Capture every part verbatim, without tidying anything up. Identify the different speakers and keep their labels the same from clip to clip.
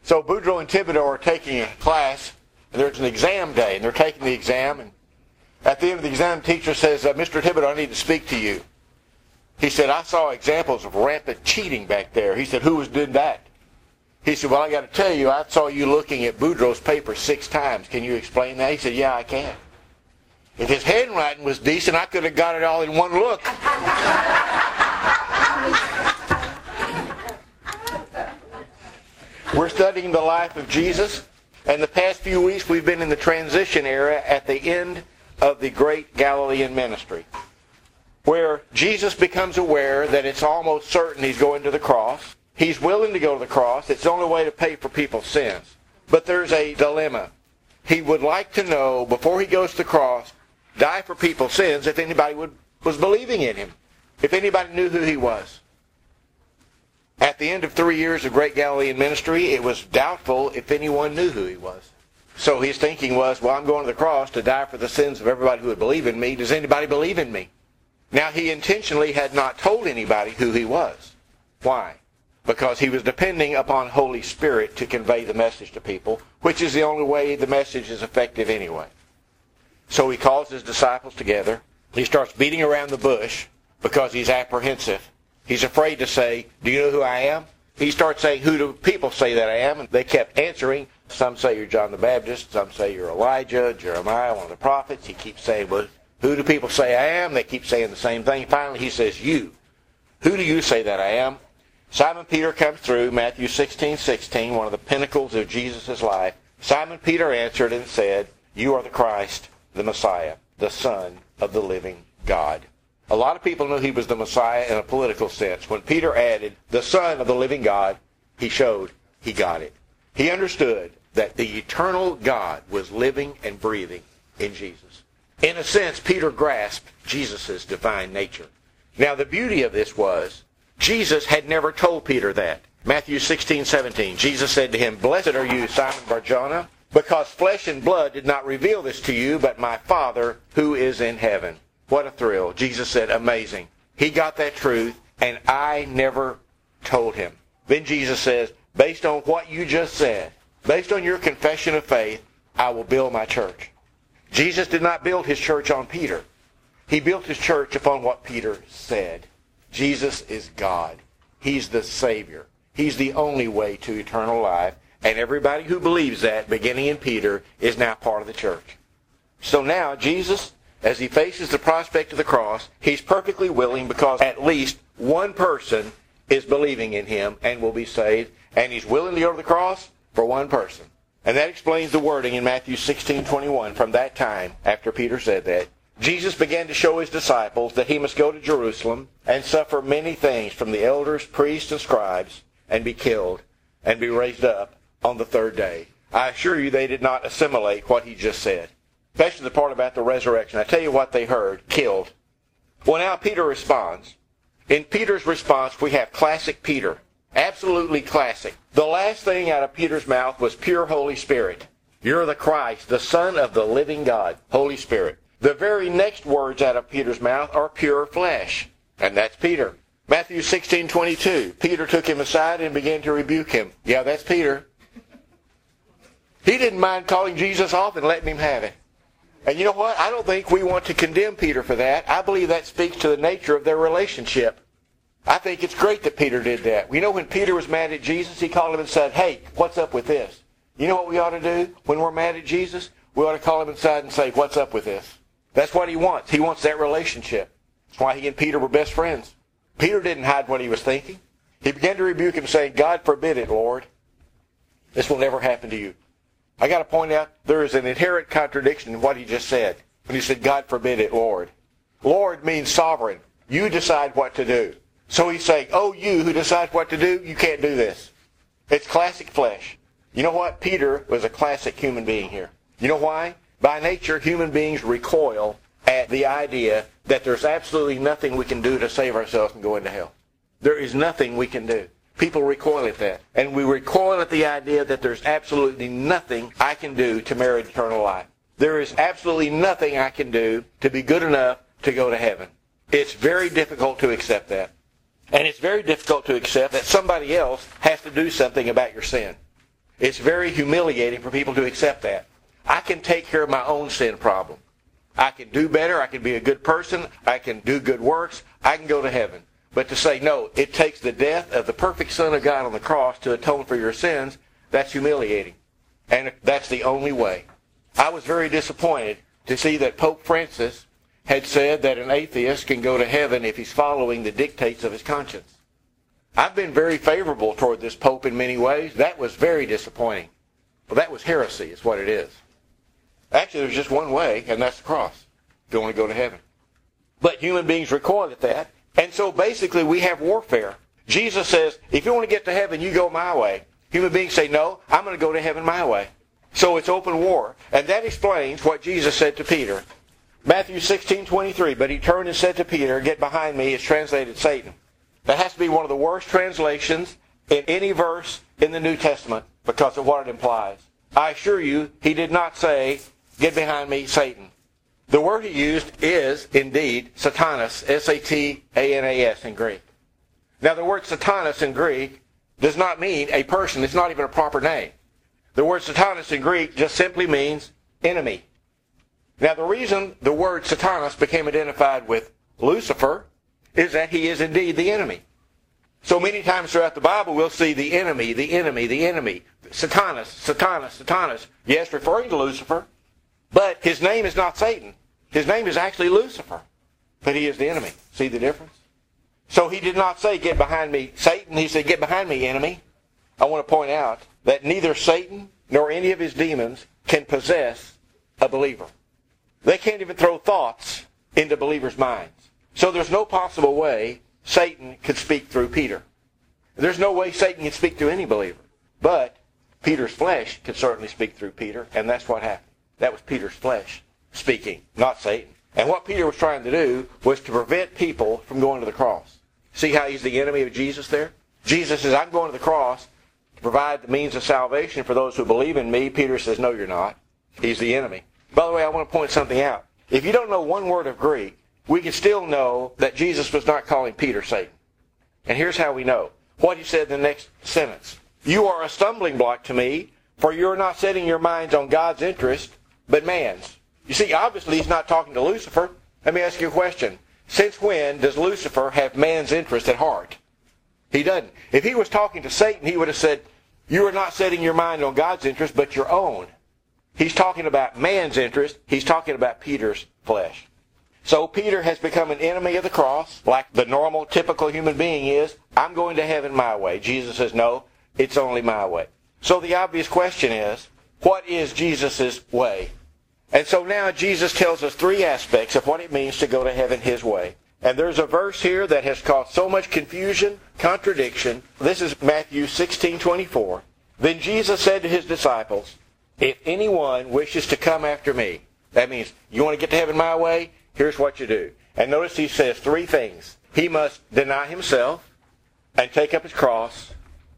Speaker 1: So Boudreaux and Thibodeau are taking a class, and there's an exam day, and they're taking the exam, and at the end of the exam, the teacher says, uh, Mister Thibodeau, I need to speak to you. He said, I saw examples of rampant cheating back there. He said, who was doing that? He said, well, I got to tell you, I saw you looking at Boudreaux's paper six times. Can you explain that? He said, yeah, I can. If his handwriting was decent, I could have got it all in one look. We're studying the life of Jesus, and the past few weeks we've been in the transition era at the end of the great Galilean ministry, where Jesus becomes aware that it's almost certain he's going to the cross. He's willing to go to the cross. It's the only way to pay for people's sins. But there's a dilemma. He would like to know, before he goes to the cross, die for people's sins, if anybody would, was believing in him, if anybody knew who he was. At the end of three years of great Galilean ministry, it was doubtful if anyone knew who he was. So his thinking was, well, I'm going to the cross to die for the sins of everybody who would believe in me. Does anybody believe in me? Now, he intentionally had not told anybody who he was. Why? Because he was depending upon Holy Spirit to convey the message to people, which is the only way the message is effective anyway. So he calls his disciples together. He starts beating around the bush because he's apprehensive. He's afraid to say, do you know who I am? He starts saying, who do people say that I am? And they kept answering. Some say you're John the Baptist. Some say you're Elijah, Jeremiah, one of the prophets. He keeps saying, well, who do people say I am? They keep saying the same thing. Finally, he says, you. Who do you say that I am? Simon Peter comes through, Matthew sixteen sixteen, one of the pinnacles of Jesus' life. Simon Peter answered and said, you are the Christ, the Messiah, the Son of the living God. A lot of people knew he was the Messiah in a political sense. When Peter added, the Son of the living God, he showed he got it. He understood that the eternal God was living and breathing in Jesus. In a sense, Peter grasped Jesus' divine nature. Now, the beauty of this was, Jesus had never told Peter that. Matthew sixteen seventeen, Jesus said to him, blessed are you, Simon Bar-Jonah, because flesh and blood did not reveal this to you, but my Father who is in heaven. What a thrill. Jesus said, amazing. He got that truth, and I never told him. Then Jesus says, based on what you just said, based on your confession of faith, I will build my church. Jesus did not build his church on Peter. He built his church upon what Peter said. Jesus is God. He's the Savior. He's the only way to eternal life. And everybody who believes that, beginning in Peter, is now part of the church. So now, Jesus, as he faces the prospect of the cross, he's perfectly willing because at least one person is believing in him and will be saved. And he's willing to go to the cross for one person. And that explains the wording in Matthew sixteen twenty-one. From that time, after Peter said that, Jesus began to show his disciples that he must go to Jerusalem and suffer many things from the elders, priests, and scribes, and be killed, and be raised up on the third day. I assure you they did not assimilate what he just said, especially the part about the resurrection. I tell you what they heard, killed. Well, now Peter responds. In Peter's response, we have classic Peter. Absolutely classic. The last thing out of Peter's mouth was pure Holy Spirit. You're the Christ, the Son of the living God, Holy Spirit. The very next words out of Peter's mouth are pure flesh. And that's Peter. Matthew sixteen twenty-two. Peter took him aside and began to rebuke him. Yeah, that's Peter. He didn't mind calling Jesus off and letting him have it. And you know what? I don't think we want to condemn Peter for that. I believe that speaks to the nature of their relationship. I think it's great that Peter did that. You know, when Peter was mad at Jesus, he called him and said, hey, what's up with this? You know what we ought to do when we're mad at Jesus? We ought to call him inside and say, what's up with this? That's what he wants. He wants that relationship. That's why he and Peter were best friends. Peter didn't hide what he was thinking. He began to rebuke him, saying, God forbid it, Lord. This will never happen to you. I got to point out, there is an inherent contradiction in what he just said. When he said, God forbid it, Lord. Lord means sovereign. You decide what to do. So he's saying, oh, you who decide what to do, you can't do this. It's classic flesh. You know what? Peter was a classic human being here. You know why? By nature, human beings recoil at the idea that there's absolutely nothing we can do to save ourselves and go into hell. There is nothing we can do. People recoil at that. And we recoil at the idea that there's absolutely nothing I can do to merit eternal life. There is absolutely nothing I can do to be good enough to go to heaven. It's very difficult to accept that. And it's very difficult to accept that somebody else has to do something about your sin. It's very humiliating for people to accept that. I can take care of my own sin problem. I can do better. I can be a good person. I can do good works. I can go to heaven. But to say, no, it takes the death of the perfect Son of God on the cross to atone for your sins, that's humiliating. And that's the only way. I was very disappointed to see that Pope Francis had said that an atheist can go to heaven if he's following the dictates of his conscience. I've been very favorable toward this Pope in many ways. That was very disappointing. Well, that was heresy is what it is. Actually, there's just one way, and that's the cross, if you want to go to heaven. But human beings recoil at that. And so basically we have warfare. Jesus says, if you want to get to heaven, you go my way. Human beings say, no, I'm going to go to heaven my way. So it's open war. And that explains what Jesus said to Peter. Matthew sixteen twenty-three, but he turned and said to Peter, get behind me, is translated Satan. That has to be one of the worst translations in any verse in the New Testament because of what it implies. I assure you, he did not say, get behind me, Satan. The word he used is, indeed, Satanas, S A T A N A S in Greek. Now, the word Satanas in Greek does not mean a person. It's not even a proper name. The word Satanas in Greek just simply means enemy. Now, the reason the word Satanas became identified with Lucifer is that he is indeed the enemy. So many times throughout the Bible, we'll see the enemy, the enemy, the enemy. Satanas, Satanas, Satanas. Yes, referring to Lucifer. But his name is not Satan. His name is actually Lucifer. But he is the enemy. See the difference? So he did not say, get behind me, Satan. He said, get behind me, enemy. I want to point out that neither Satan nor any of his demons can possess a believer. They can't even throw thoughts into believers' minds. So there's no possible way Satan could speak through Peter. There's no way Satan can speak through any believer. But Peter's flesh could certainly speak through Peter, and that's what happened. That was Peter's flesh speaking, not Satan. And what Peter was trying to do was to prevent people from going to the cross. See how he's the enemy of Jesus there? Jesus says, I'm going to the cross to provide the means of salvation for those who believe in me. Peter says, no, you're not. He's the enemy. By the way, I want to point something out. If you don't know one word of Greek, we can still know that Jesus was not calling Peter Satan. And here's how we know. What he said in the next sentence. You are a stumbling block to me, for you are not setting your minds on God's interest, but man's. You see, obviously he's not talking to Lucifer. Let me ask you a question. Since when does Lucifer have man's interest at heart? He doesn't. If he was talking to Satan, he would have said, you are not setting your mind on God's interest, but your own. He's talking about man's interest. He's talking about Peter's flesh. So Peter has become an enemy of the cross, like the normal, typical human being is. I'm going to heaven my way. Jesus says, no, it's only my way. So the obvious question is, what is Jesus' way? And so now Jesus tells us three aspects of what it means to go to heaven his way. And there's a verse here that has caused so much confusion, contradiction. This is Matthew sixteen twenty-four. Then Jesus said to his disciples, if anyone wishes to come after me, that means you want to get to heaven my way, here's what you do. And notice he says three things. He must deny himself and take up his cross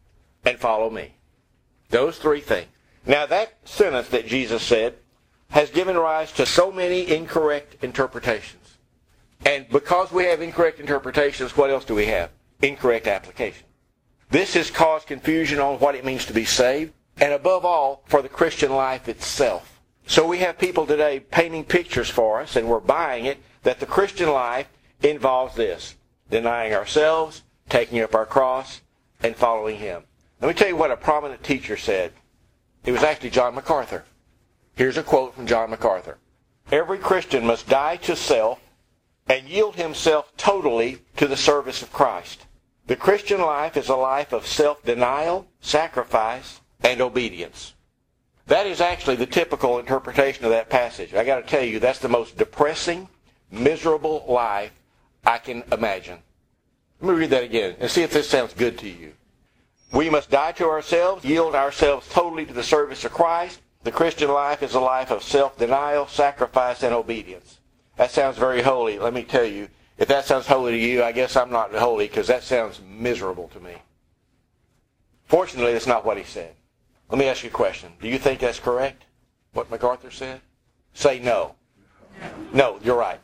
Speaker 1: and follow me. Those three things. Now that sentence that Jesus said has given rise to so many incorrect interpretations. And because we have incorrect interpretations, what else do we have? Incorrect application. This has caused confusion on what it means to be saved, and above all, for the Christian life itself. So we have people today painting pictures for us, and we're buying it, that the Christian life involves this: denying ourselves, taking up our cross, and following Him. Let me tell you what a prominent teacher said. It was actually John MacArthur. Here's a quote from John MacArthur. Every Christian must die to self and yield himself totally to the service of Christ. The Christian life is a life of self-denial, sacrifice, and obedience. That is actually the typical interpretation of that passage. I got to tell you, that's the most depressing, miserable life I can imagine. Let me read that again and see if this sounds good to you. We must die to ourselves, yield ourselves totally to the service of Christ. The Christian life is a life of self-denial, sacrifice, and obedience. That sounds very holy. Let me tell you, if that sounds holy to you, I guess I'm not holy, because that sounds miserable to me. Fortunately, that's not what he said. Let me ask you a question. Do you think that's correct, what MacArthur said? Say no. No, you're right.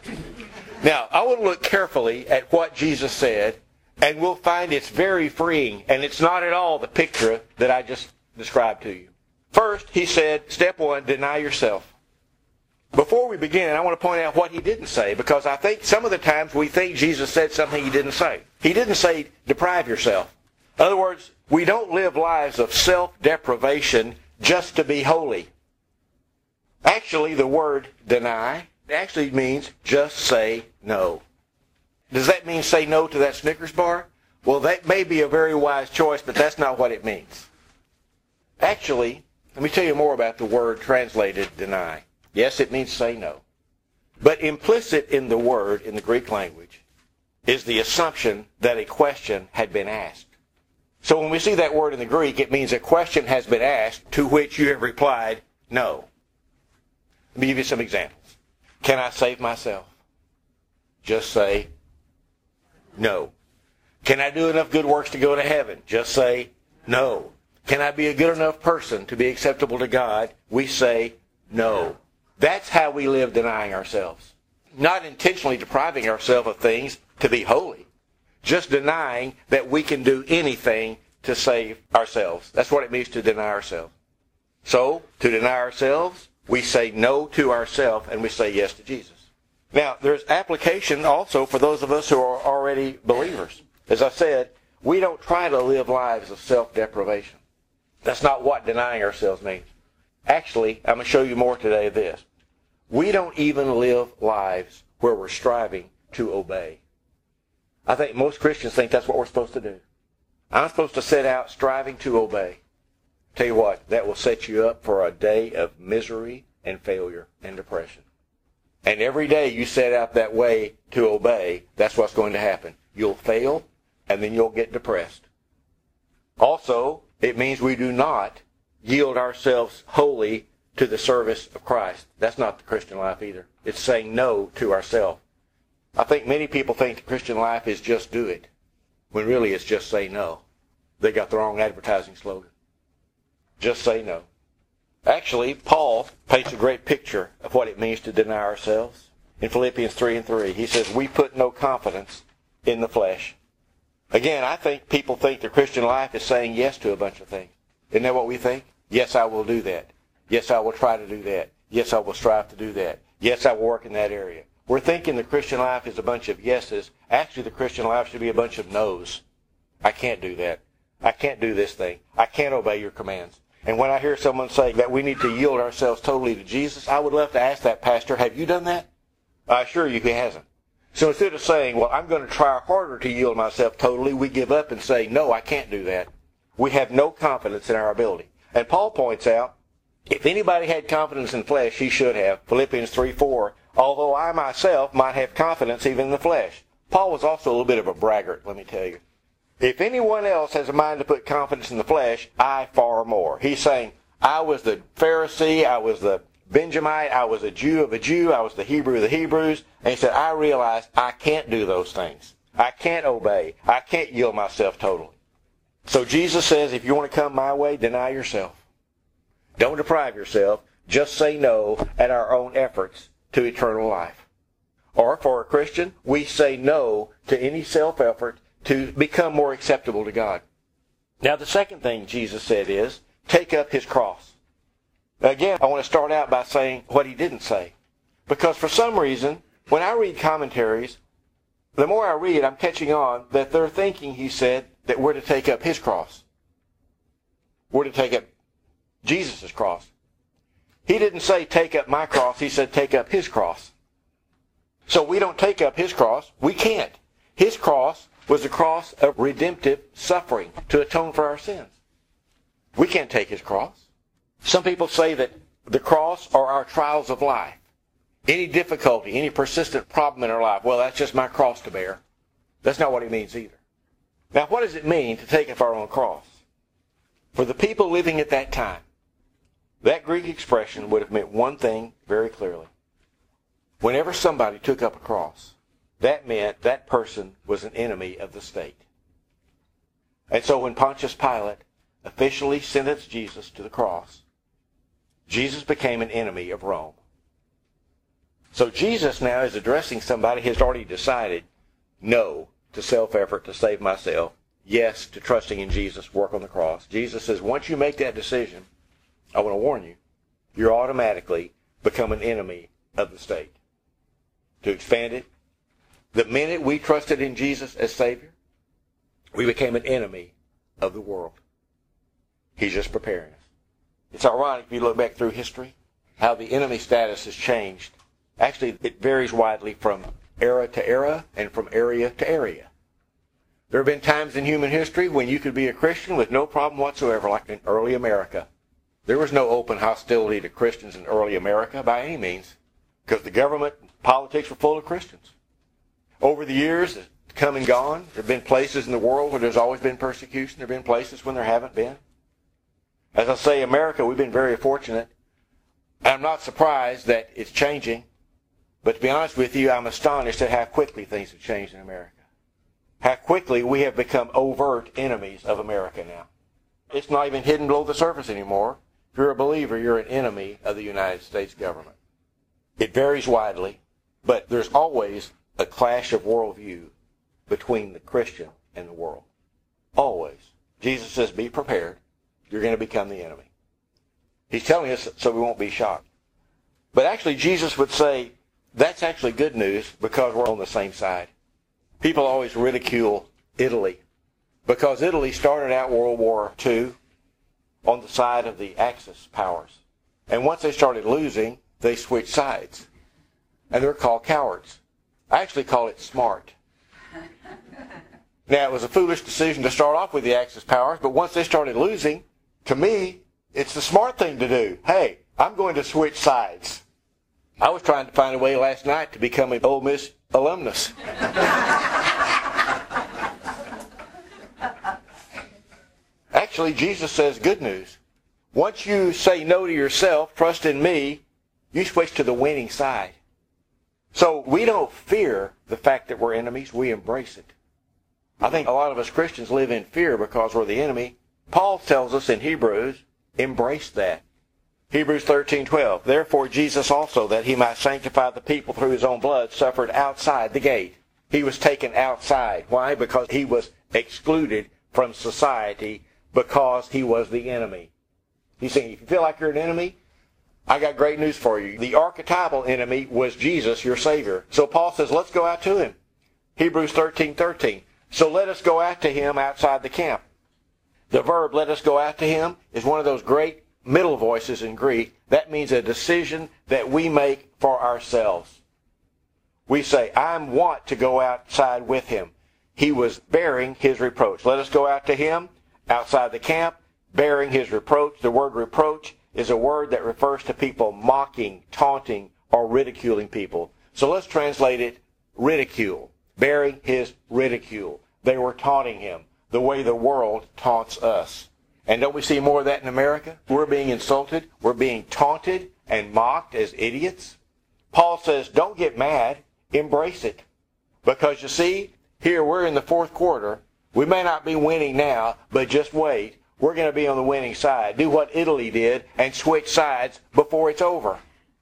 Speaker 1: Now, I want to look carefully at what Jesus said, and we'll find it's very freeing, and it's not at all the picture that I just describe to you. First, he said, step one, deny yourself. Before we begin, I want to point out what he didn't say, because I think some of the times we think Jesus said something he didn't say. He didn't say, deprive yourself. In other words, we don't live lives of self-deprivation just to be holy. Actually, the word deny actually means just say no. Does that mean say no to that Snickers bar? Well, that may be a very wise choice, but that's not what it means. Actually, let me tell you more about the word translated deny. Yes, it means say no. But implicit in the word in the Greek language is the assumption that a question had been asked. So when we see that word in the Greek, it means a question has been asked to which you have replied no. Let me give you some examples. Can I save myself? Just say no. Can I do enough good works to go to heaven? Just say no. Can I be a good enough person to be acceptable to God? We say no. That's how we live denying ourselves. Not intentionally depriving ourselves of things to be holy. Just denying that we can do anything to save ourselves. That's what it means to deny ourselves. So, to deny ourselves, we say no to ourselves and we say yes to Jesus. Now, there's application also for those of us who are already believers. As I said, we don't try to live lives of self-deprivation. That's not what denying ourselves means. Actually, I'm going to show you more today of this. We don't even live lives where we're striving to obey. I think most Christians think that's what we're supposed to do. I'm supposed to set out striving to obey. Tell you what, that will set you up for a day of misery and failure and depression. And every day you set out that way to obey, that's what's going to happen. You'll fail, and then you'll get depressed. Also, it means we do not yield ourselves wholly to the service of Christ. That's not the Christian life either. It's saying no to ourselves. I think many people think the Christian life is just do it, when really it's just say no. They got the wrong advertising slogan. Just say no. Actually, Paul paints a great picture of what it means to deny ourselves. In Philippians three and three, he says, we put no confidence in the flesh. Again, I think people think the Christian life is saying yes to a bunch of things. Isn't that what we think? Yes, I will do that. Yes, I will try to do that. Yes, I will strive to do that. Yes, I will work in that area. We're thinking the Christian life is a bunch of yeses. Actually, the Christian life should be a bunch of no's. I can't do that. I can't do this thing. I can't obey your commands. And when I hear someone say that we need to yield ourselves totally to Jesus, I would love to ask that pastor, have you done that? I assure you he hasn't. So instead of saying, well, I'm going to try harder to yield myself totally, we give up and say, no, I can't do that. We have no confidence in our ability. And Paul points out, if anybody had confidence in flesh, he should have. Philippians three four, although I myself might have confidence even in the flesh. Paul was also a little bit of a braggart, let me tell you. If anyone else has a mind to put confidence in the flesh, I far more. He's saying, I was the Pharisee, I was the Benjamite, I was a Jew of a Jew, I was the Hebrew of the Hebrews. And he said, I realized I can't do those things. I can't obey. I can't yield myself totally. So Jesus says, if you want to come my way, deny yourself. Don't deprive yourself. Just say no at our own efforts to eternal life. Or for a Christian, we say no to any self-effort to become more acceptable to God. Now the second thing Jesus said is, take up his cross. Again, I want to start out by saying what he didn't say. Because for some reason, when I read commentaries, the more I read, I'm catching on that they're thinking he said that we're to take up his cross. We're to take up Jesus' cross. He didn't say take up my cross, he said take up his cross. So we don't take up his cross. We can't. His cross was the cross of redemptive suffering to atone for our sins. We can't take his cross. Some people say that the cross are our trials of life. Any difficulty, any persistent problem in our life, well, that's just my cross to bear. That's not what it means either. Now, what does it mean to take up our own cross? For the people living at that time, that Greek expression would have meant one thing very clearly. Whenever somebody took up a cross, that meant that person was an enemy of the state. And so when Pontius Pilate officially sentenced Jesus to the cross, Jesus became an enemy of Rome. So Jesus now is addressing somebody who has already decided no to self-effort to save myself. yes to trusting in Jesus' work on the cross. Jesus says, once you make that decision, I want to warn you, you're automatically become an enemy of the state. To expand it, the minute we trusted in Jesus as Savior, we became an enemy of the world. He's just preparing us. It's ironic if you look back through history, how the enemy status has changed. Actually, it varies widely from era to era and from area to area. There have been times in human history when you could be a Christian with no problem whatsoever, like in early America. There was no open hostility to Christians in early America by any means, because the government and politics were full of Christians. Over the years, it's come and gone. There have been places in the world where there's always been persecution. There have been places when there haven't been. As I say, America, we've been very fortunate. I'm not surprised that it's changing. But to be honest with you, I'm astonished at how quickly things have changed in America. How quickly we have become overt enemies of America now. It's not even hidden below the surface anymore. If you're a believer, you're an enemy of the United States government. It varies widely, but there's always a clash of worldview between the Christian and the world. Always. Jesus says, be prepared. You're going to become the enemy. He's telling us so we won't be shocked. But actually, Jesus would say, that's actually good news because we're on the same side. People always ridicule Italy because Italy started out World War Two on the side of the Axis powers. And once they started losing, they switched sides. And they're called cowards. I actually call it smart. Now, it was a foolish decision to start off with the Axis powers, but once they started losing, to me, it's the smart thing to do. Hey, I'm going to switch sides. I was trying to find a way last night to become an Ole Miss alumnus. Actually, Jesus says good news. Once you say no to yourself, trust in me, you switch to the winning side. So we don't fear the fact that we're enemies. We embrace it. I think a lot of us Christians live in fear because we're the enemy. Paul tells us in Hebrews, embrace that. Hebrews thirteen twelve. Therefore Jesus also, that he might sanctify the people through his own blood, suffered outside the gate. He was taken outside. Why? Because he was excluded from society because he was the enemy. He's saying, if you feel like you're an enemy, I got great news for you. The archetypal enemy was Jesus, your Savior. So Paul says, let's go out to him. Hebrews thirteen thirteen. So let us go out to him outside the camp. The verb, let us go out to him, is one of those great middle voices in Greek. That means a decision that we make for ourselves. We say, I want to go outside with him. He was bearing his reproach. Let us go out to him outside the camp, bearing his reproach. The word reproach is a word that refers to people mocking, taunting, or ridiculing people. So let's translate it ridicule. Bearing his ridicule. They were taunting him the way the world taunts us. And don't we see more of that in America? We're being insulted. We're being taunted and mocked as idiots. Paul says, don't get mad. Embrace it. Because you see, here we're in the fourth quarter. We may not be winning now, but just wait. We're going to be on the winning side. Do what Italy did and switch sides before it's over.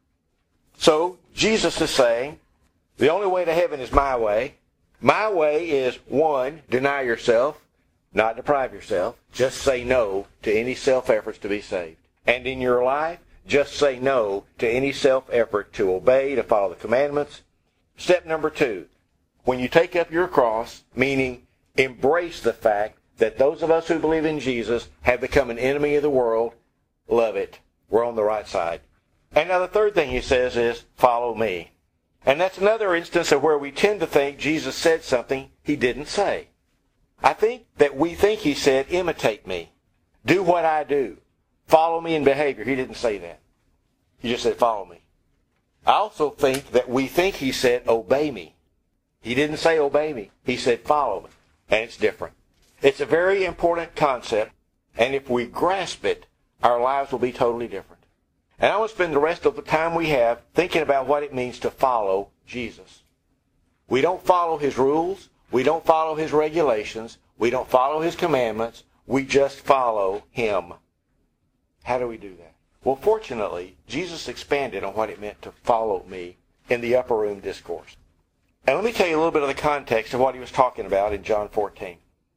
Speaker 1: So, Jesus is saying, the only way to heaven is my way. My way is, one, deny yourself, not deprive yourself. Just say no to any self-efforts to be saved. And in your life, just say no to any self-effort to obey, to follow the commandments. Step number two, when you take up your cross, meaning embrace the fact that those of us who believe in Jesus have become an enemy of the world, love it. We're on the right side. And now the third thing he says is, follow me. And that's another instance of where we tend to think Jesus said something he didn't say. I think that we think he said, imitate me. Do what I do. Follow me in behavior. He didn't say that. He just said, follow me. I also think that we think he said, obey me. He didn't say obey me. He said, follow me. And it's different. It's a very important concept, and if we grasp it, our lives will be totally different. And I want to spend the rest of the time we have thinking about what it means to follow Jesus. We don't follow his rules. We don't follow his regulations. We don't follow his commandments. We just follow him. How do we do that? Well, fortunately, Jesus expanded on what it meant to follow me in the upper room discourse. And let me tell you a little bit of the context of what he was talking about in John fourteen.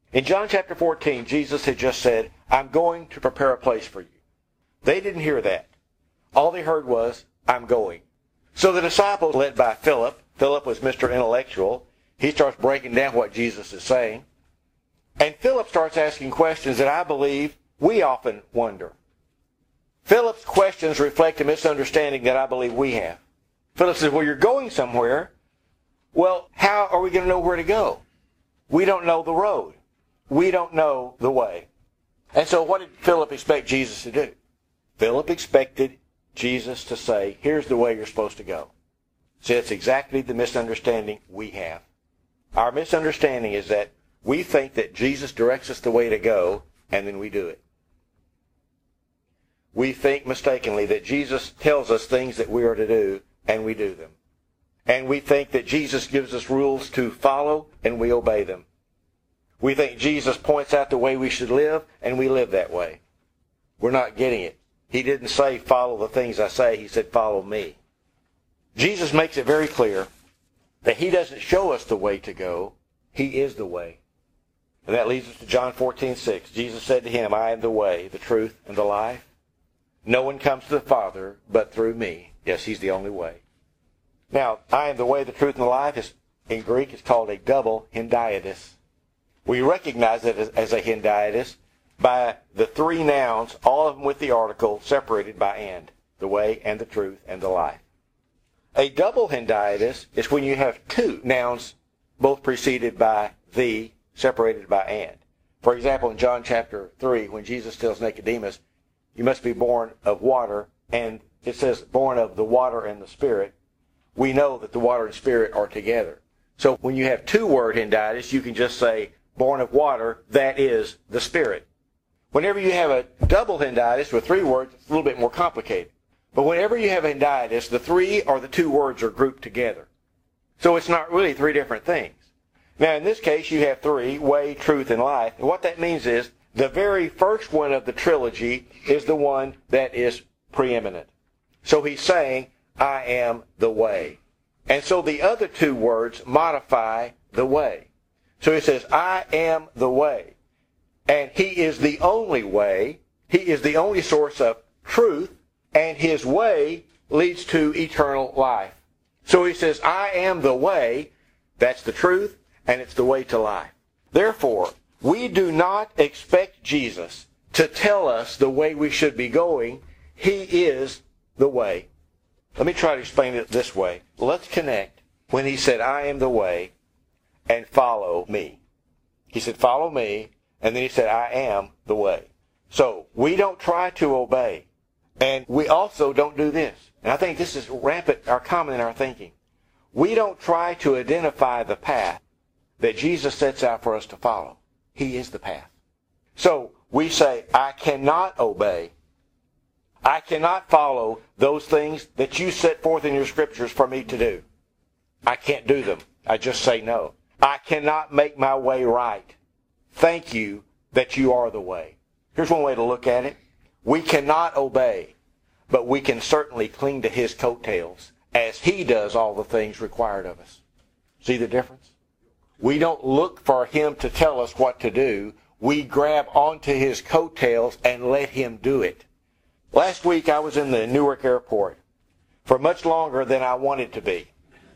Speaker 1: In John chapter fourteen, Jesus had just said, I'm going to prepare a place for you. They didn't hear that. All they heard was, I'm going. So the disciples, led by Philip, Philip was Mister Intellectual, he starts breaking down what Jesus is saying. And Philip starts asking questions that I believe we often wonder. Philip's questions reflect a misunderstanding that I believe we have. Philip says, well, you're going somewhere. Well, how are we going to know where to go? We don't know the road. We don't know the way. And so what did Philip expect Jesus to do? Philip expected Jesus to say, here's the way you're supposed to go. See, that's exactly the misunderstanding we have. Our misunderstanding is that we think that Jesus directs us the way to go, and then we do it. We think mistakenly that Jesus tells us things that we are to do, and we do them. And we think that Jesus gives us rules to follow, and we obey them. We think Jesus points out the way we should live, and we live that way. We're not getting it. He didn't say, follow the things I say. He said, follow me. Jesus makes it very clear that He doesn't show us the way to go. He is the way. And that leads us to John fourteen six. Jesus said to him, I am the way, the truth, and the life. No one comes to the Father but through me. Yes, He's the only way. Now, I am the way, the truth, and the life is, in Greek, it's called a double hendiadys. We recognize it as, as a hendiadys by the three nouns, all of them with the article, separated by and. The way, and the truth, and the life. A double hendiadys is when you have two nouns, both preceded by the, separated by and. For example, in John chapter three, when Jesus tells Nicodemus, you must be born of water, and it says born of the water and the Spirit, we know that the water and Spirit are together. So when you have two word hendiadys, you can just say born of water, that is the Spirit. Whenever you have a double hendiadys with three words, it's a little bit more complicated. But whenever you have hendiadys, the three or the two words are grouped together. So it's not really three different things. Now in this case, you have three, way, truth, and life. And what that means is the very first one of the trilogy is the one that is preeminent. So he's saying, I am the way. And so the other two words modify the way. So he says, I am the way. And He is the only way. He is the only source of truth. And His way leads to eternal life. So he says, I am the way. That's the truth. And it's the way to life. Therefore, we do not expect Jesus to tell us the way we should be going. He is the way. Let me try to explain it this way. Let's connect when He said, I am the way, and follow me. He said, follow me, and then He said, I am the way. So, we don't try to obey. And we also don't do this. And I think this is rampant or common in our thinking. We don't try to identify the path that Jesus sets out for us to follow. He is the path. So, we say, I cannot obey. I cannot follow those things that you set forth in your scriptures for me to do. I can't do them. I just say no. I cannot make my way right. Thank you that you are the way. Here's one way to look at it. We cannot obey, but we can certainly cling to His coattails as He does all the things required of us. See the difference? We don't look for Him to tell us what to do. We grab onto His coattails and let Him do it. Last week I was in the Newark airport for much longer than I wanted to be.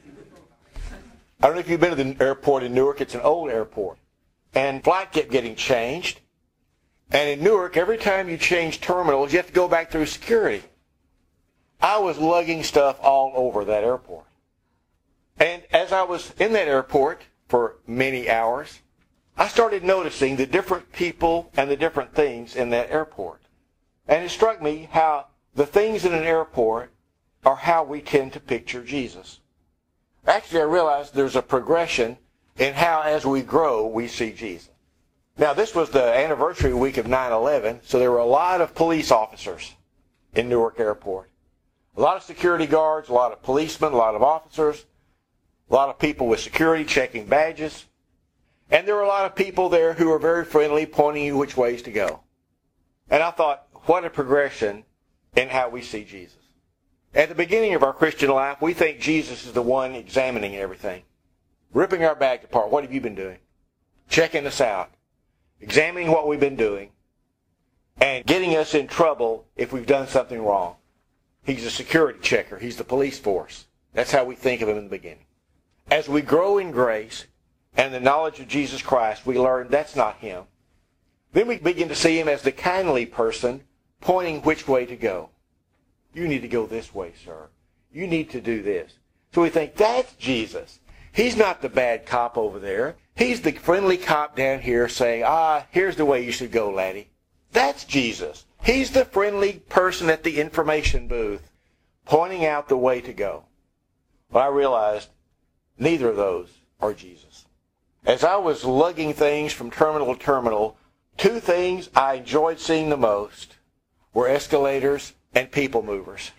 Speaker 1: I don't know if you've been to the airport in Newark. It's an old airport. And flight kept getting changed. And in Newark, every time you change terminals, you have to go back through security. I was lugging stuff all over that airport. And as I was in that airport for many hours, I started noticing the different people and the different things in that airport. And it struck me how the things in an airport are how we tend to picture Jesus. Actually, I realized there's a progression in how, as we grow, we see Jesus. Now, this was the anniversary week of nine eleven, so there were a lot of police officers in Newark Airport. A lot of security guards, a lot of policemen, a lot of officers, a lot of people with security checking badges. And there were a lot of people there who were very friendly, pointing you which ways to go. And I thought, what a progression in how we see Jesus. At the beginning of our Christian life, we think Jesus is the one examining everything. Ripping our bags apart. What have you been doing? Checking us out. examining what we've been doing, and getting us in trouble if we've done something wrong. He's a security checker. He's the police force. That's how we think of him in the beginning. As we grow in grace and the knowledge of Jesus Christ, we learn that's not him. Then we begin to see him as the kindly person pointing which way to go. You need to go this way, sir. You need to do this. So we think, that's Jesus. He's not the bad cop over there. He's the friendly cop down here saying, ah, here's the way you should go, laddie. That's Jesus. He's the friendly person at the information booth pointing out the way to go. Well, I realized neither of those are Jesus. As I was lugging things from terminal to terminal, two things I enjoyed seeing the most were escalators and people movers.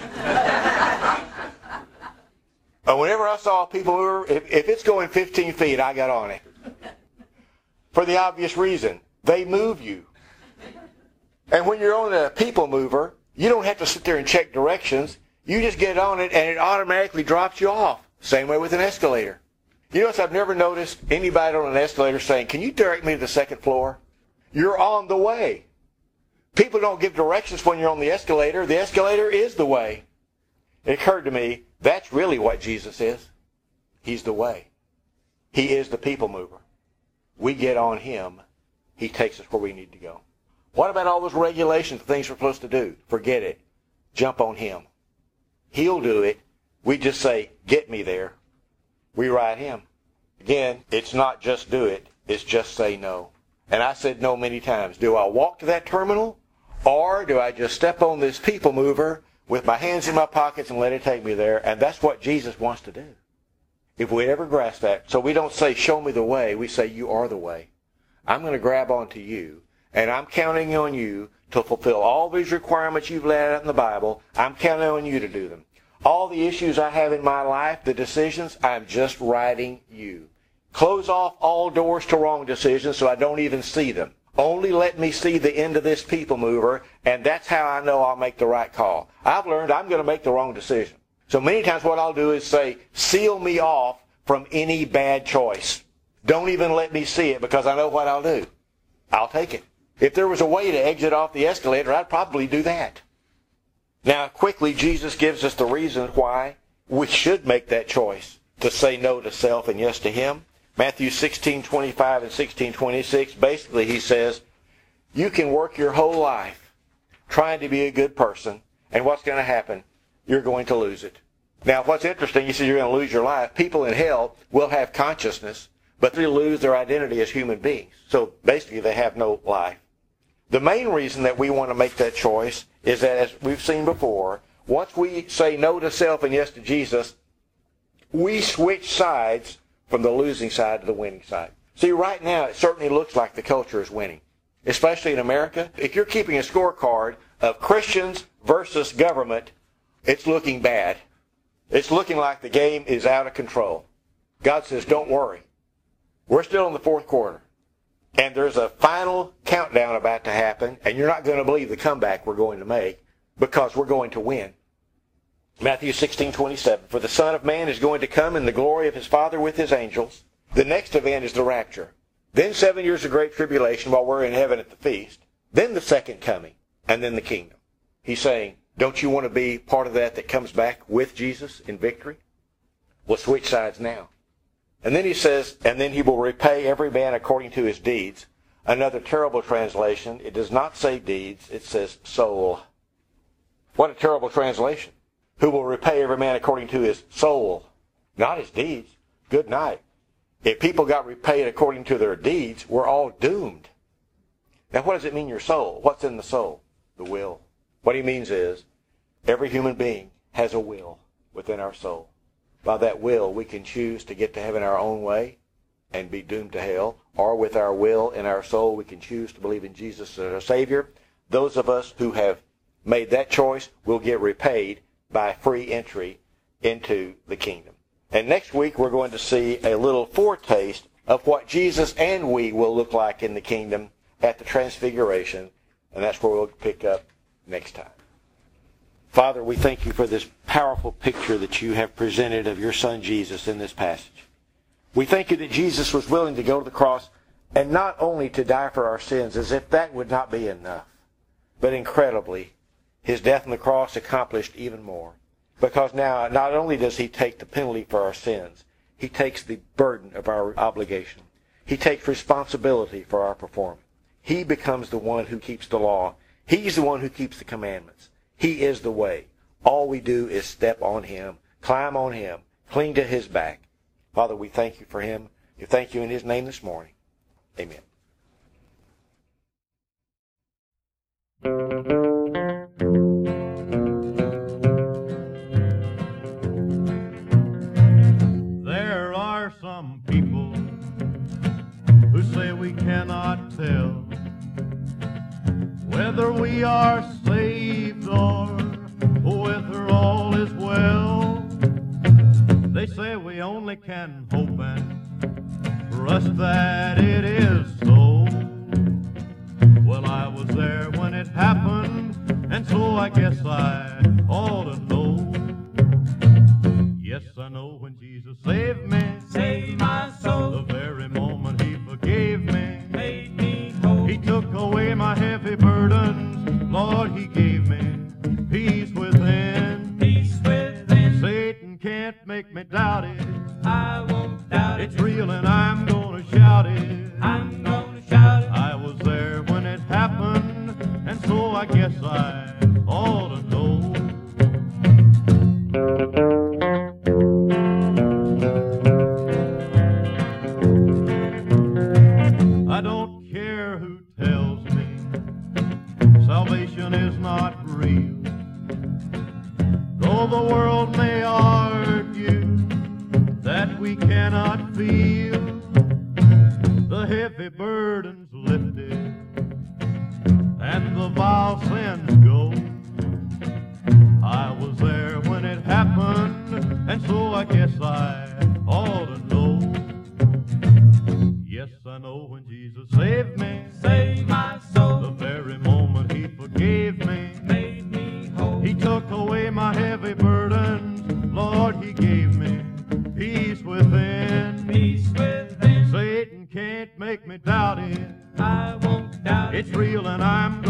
Speaker 1: And whenever I saw a people mover, if, if it's going fifteen feet, I got on it. For the obvious reason, they move you. And when you're on a people mover, you don't have to sit there and check directions. You just get on it and it automatically drops you off. Same way with an escalator. You notice I've never noticed anybody on an escalator saying, can you direct me to the second floor? You're on the way. People don't give directions when you're on the escalator. The escalator is the way. It occurred to me, that's really what Jesus is. He's the way. He is the people mover. We get on him. He takes us where we need to go. What about all those regulations, things we're supposed to do? Forget it. Jump on him. He'll do it. We just say, get me there. We ride him. Again, it's not just do it. It's just say no. And I said no many times. Do I walk to that terminal? Or do I just step on this people mover with my hands in my pockets and let it take me there? And that's what Jesus wants to do. If we ever grasp that. So we don't say, show me the way. We say, you are the way. I'm going to grab onto you. And I'm counting on you to fulfill all these requirements you've laid out in the Bible. I'm counting on you to do them. All the issues I have in my life, the decisions, I'm just riding you. Close off all doors to wrong decisions so I don't even see them. Only let me see the end of this people mover, and that's how I know I'll make the right call. I've learned I'm going to make the wrong decision. So many times what I'll do is say, seal me off from any bad choice. Don't even let me see it because I know what I'll do. I'll take it. If there was a way to exit off the escalator, I'd probably do that. Now, quickly, Jesus gives us the reason why we should make that choice to say no to self and yes to him. Matthew sixteen twenty-five and sixteen twenty-six, basically he says, you can work your whole life trying to be a good person, and what's going to happen? You're going to lose it. Now, what's interesting, you say you're going to lose your life. People in hell will have consciousness, but they lose their identity as human beings. So basically they have no life. The main reason that we want to make that choice is that, as we've seen before, once we say no to self and yes to Jesus, we switch sides from the losing side to the winning side. See, right now it certainly looks like the culture is winning, especially in America. If you're keeping a scorecard of Christians versus government, it's looking bad. It's looking like the game is out of control. God says, don't worry. We're still in the fourth quarter. And there's a final countdown about to happen, and you're not going to believe the comeback we're going to make because we're going to win. Matthew sixteen twenty-seven, for the Son of Man is going to come in the glory of his Father with his angels. The next event is the rapture. Then seven years of great tribulation while we're in heaven at the feast. Then the second coming, and then the kingdom. He's saying, don't you want to be part of that that comes back with Jesus in victory? We'll switch sides now. And then he says, and then he will repay every man according to his deeds. Another terrible translation, it does not say deeds, it says soul. What a terrible translation. Who will repay every man according to his soul, not his deeds. Good night. If people got repaid according to their deeds, we're all doomed. Now what does it mean, your soul? What's in the soul? The will. What he means is, every human being has a will within our soul. By that will, we can choose to get to heaven our own way and be doomed to hell. Or with our will in our soul, we can choose to believe in Jesus as our Savior. Those of us who have made that choice will get repaid by free entry into the kingdom. And next week, we're going to see a little foretaste of what Jesus and we will look like in the kingdom at the Transfiguration. And that's where we'll pick up next time. Father, we thank you for this powerful picture that you have presented of your Son Jesus in this passage. We thank you that Jesus was willing to go to the cross And not only to die for our sins, as if that would not be enough, but incredibly, his death on the cross accomplished even more. Because now, not only does he take the penalty for our sins, he takes the burden of our obligation. He takes responsibility for our performance. He becomes the one who keeps the law. He's the one who keeps the commandments. He is the way. All we do is step on him, climb on him, cling to his back. Father, we thank you for him. We thank you in his name this morning. Amen.
Speaker 2: There are some people who say we cannot tell whether we are saved or whether all is well. They say we only can hope and trust that it is so. Well, I was there when it happened, and so I guess I ought to know. Yes, I know when Jesus saved me,
Speaker 3: Saved my soul,
Speaker 2: the very moment he forgave me,
Speaker 3: made me whole.
Speaker 2: he took away my heavy burdens. Lord, he gave me peace within.
Speaker 3: Peace within,
Speaker 2: Satan can't make me doubt it.
Speaker 3: I won't doubt it.
Speaker 2: It's real and I'm gonna shout it.
Speaker 3: I'm gonna shout it.
Speaker 2: I was there when it happened, and so I guess I ought to know. I don't care who tells me salvation is not real, though the world may argue that we cannot feel the heavy burdens lifted and the vile sins go. I was there when it happened, and so I guess I ought to know. Yes, I know when Jesus saved me,
Speaker 3: Saved my soul,
Speaker 2: the very moment he forgave me,
Speaker 3: made me whole.
Speaker 2: he took away my heavy burdens. Lord, he gave me peace within.
Speaker 3: Peace within,
Speaker 2: Satan can't make me doubt it.
Speaker 3: I won't doubt it.
Speaker 2: It's real and I'm